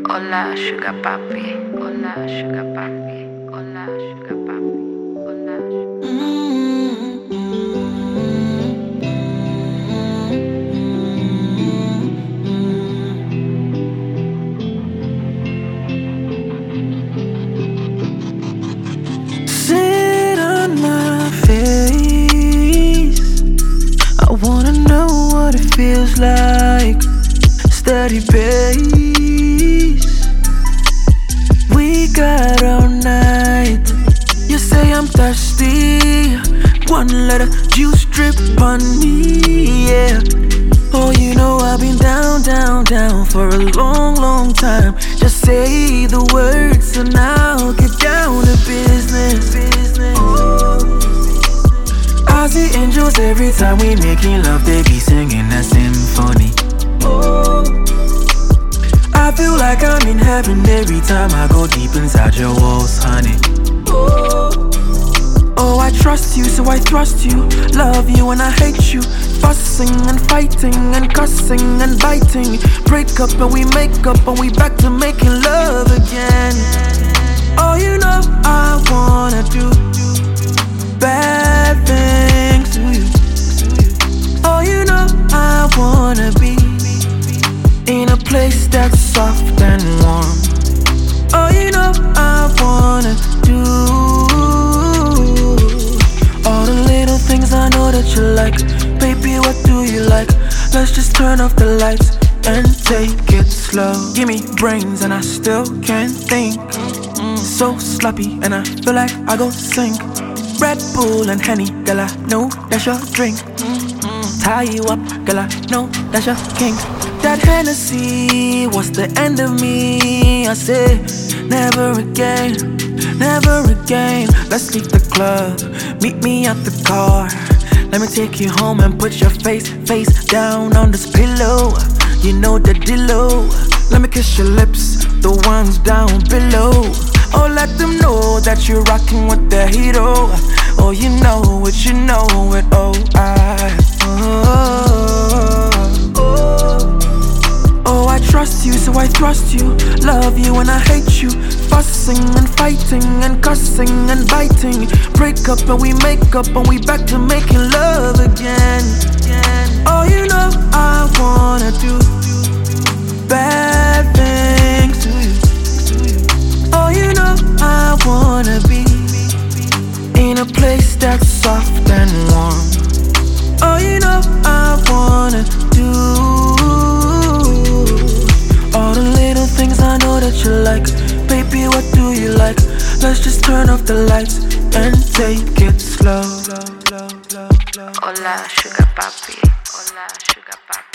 Hola, sugar papi. Hola, sugar papi. Hola, sugar papi. Hola, sugar Sit on my face. I wanna know what it feels like. Steady pace. We got all night. You say I'm thirsty. One letter juice drip on me, yeah. Oh, you know I've been down, down, down for a long, long time. Just say the words and I'll get down to business. I see angels every time we making love. They be singing a symphony. I feel like I'm in heaven every time I go deep inside your walls, honey. Oh, I trust you, so I thrust you. Love you and I hate you. Fussing and fighting and cussing and biting. Break up and we make up and we back to making love again. Oh, you know I wanna do bad things to you. Oh, you know I wanna be in a place that's soft and warm. Oh, you know I wanna do all the little things I know that you like. Baby, what do you like? Let's just turn off the lights and take it slow. Give me brains and I still can't think. So sloppy and I feel like I go sink. Red Bull and Henny, girl, I know that's your drink. Tie you up, girl, I know that's your kink. That Hennessy was the end of me. I say, never again, never again. Let's leave the club, meet me at the car. Let me take you home and put your face down on this pillow. You know the dealo. Let me kiss your lips, the ones down below. Oh, let them know that you're rocking with the hero. Oh, you know it, oh, oh, I trust you, so I thrust you. Love you and I hate you. Fussing and fighting and cussing and biting. Break up and we make up and we back to making love again. Oh, you know I wanna do bad things to you. Oh, you know I wanna be in a place that's soft and warm. Oh, you know I wanna do all the little things I know that you like. Baby, what do you like? Let's just turn off the lights and take it slow. Hola, sugar papi. Hola, sugar papi.